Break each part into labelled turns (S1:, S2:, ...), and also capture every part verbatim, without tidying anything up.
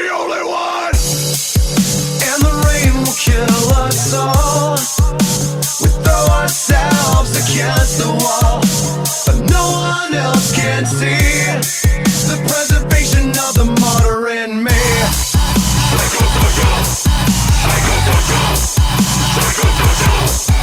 S1: the only one.
S2: And the rain will kill us all. We throw ourselves against the wall, but no one else can see the preservation of the martyr in me.
S1: Psycho Dojo, Psycho Dojo, Psycho Dojo,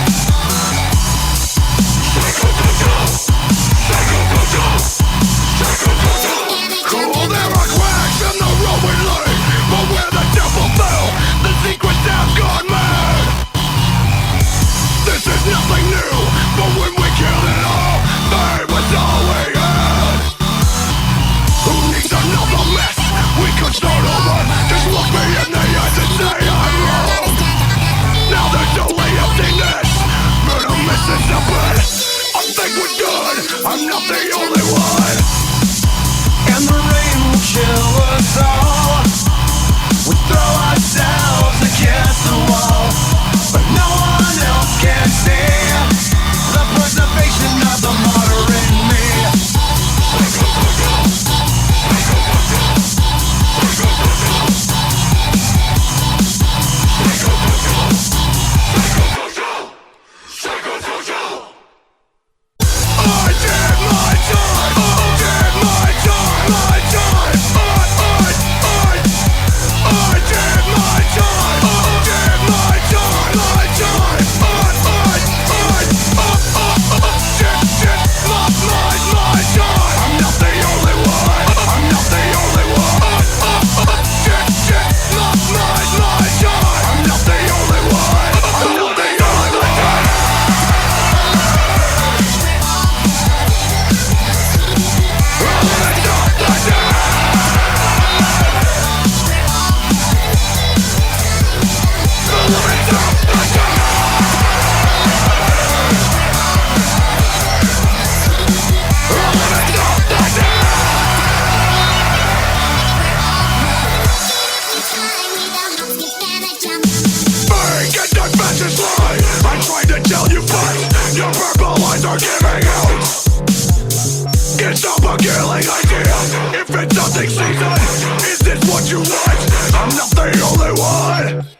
S1: Psycho Dojo, Psycho Dojo, Psycho Dojo. Cool, there are cracks in the road we lay, but where the devil fell, the secrets have gone mad. This is nothing new, but when we killed it all, there was all we had. Who needs another mess? We could start over. Just look me in the eyes and say I'm wrong. Now there's only emptiness, but I'm missing something. I think we're good, I'm not the only one.
S2: And the rain will kill us all. We throw ourselves against the wall, but no one else can see the preservation of the martyr in me.
S1: Psycho Dojo, Psycho Dojo, Psycho Dojo, Psycho Dojo, Psycho Dojo, Psycho Dojo. I did my time, I did my time, my time. I, I, I, I did my time, I did my time, my time. I, I, I, I, I, I did, did my, my, my time. I'm not the only one, I'm not the only one. I, I, I did, did my, my, my time. I'm not the only one, I'm not the only one. I'm trying to tell you, but your purple eyes are giving out. It's not a killing idea. If it's hunting season, is this what you want? I'm not the only one.